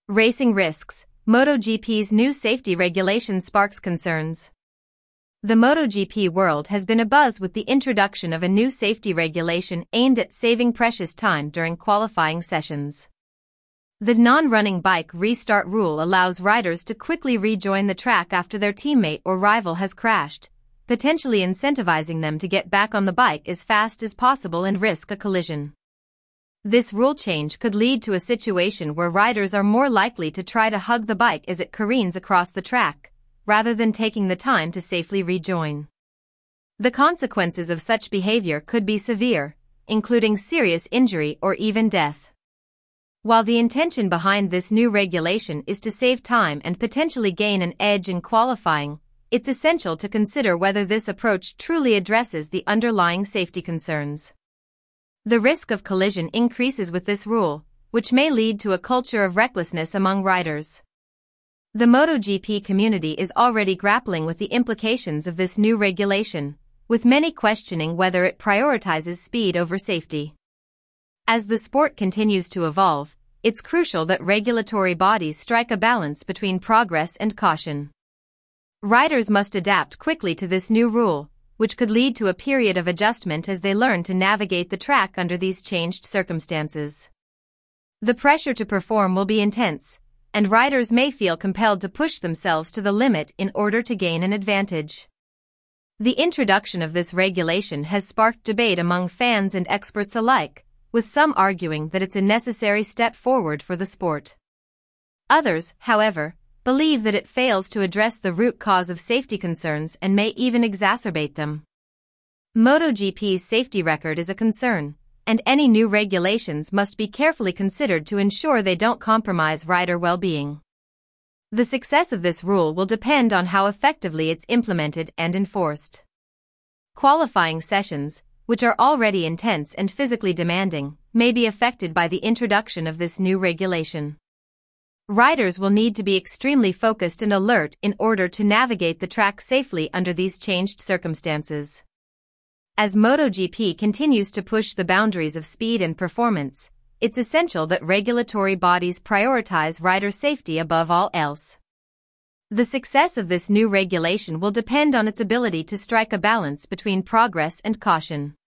Racing risks. MotoGP's new safety regulation sparks concerns. The MotoGP world has been abuzz with the introduction of a new safety regulation aimed at saving precious time during qualifying sessions. The non-running bike restart rule allows riders to quickly rejoin the track after their teammate or rival has crashed, potentially incentivizing them to get back on the bike as fast as possible and risk a collision. This rule change could lead to a situation where riders are more likely to try to hug the bike as it careens across the track, rather than taking the time to safely rejoin. The consequences of such behavior could be severe, including serious injury or even death. While the intention behind this new regulation is to save time and potentially gain an edge in qualifying, it's essential to consider whether this approach truly addresses the underlying safety concerns. The risk of collision increases with this rule, which may lead to a culture of recklessness among riders. The MotoGP community is already grappling with the implications of this new regulation, with many questioning whether it prioritizes speed over safety. As the sport continues to evolve, it's crucial that regulatory bodies strike a balance between progress and caution. Riders must adapt quickly to this new rule, which could lead to a period of adjustment as they learn to navigate the track under these changed circumstances. The pressure to perform will be intense, and riders may feel compelled to push themselves to the limit in order to gain an advantage. The introduction of this regulation has sparked debate among fans and experts alike, with some arguing that it's a necessary step forward for the sport. Others, however, believe that it fails to address the root cause of safety concerns and may even exacerbate them. MotoGP's safety record is a concern, and any new regulations must be carefully considered to ensure they don't compromise rider well-being. The success of this rule will depend on how effectively it's implemented and enforced. Qualifying sessions, which are already intense and physically demanding, may be affected by the introduction of this new regulation. Riders will need to be extremely focused and alert in order to navigate the track safely under these changed circumstances. As MotoGP continues to push the boundaries of speed and performance, it's essential that regulatory bodies prioritize rider safety above all else. The success of this new regulation will depend on its ability to strike a balance between progress and caution.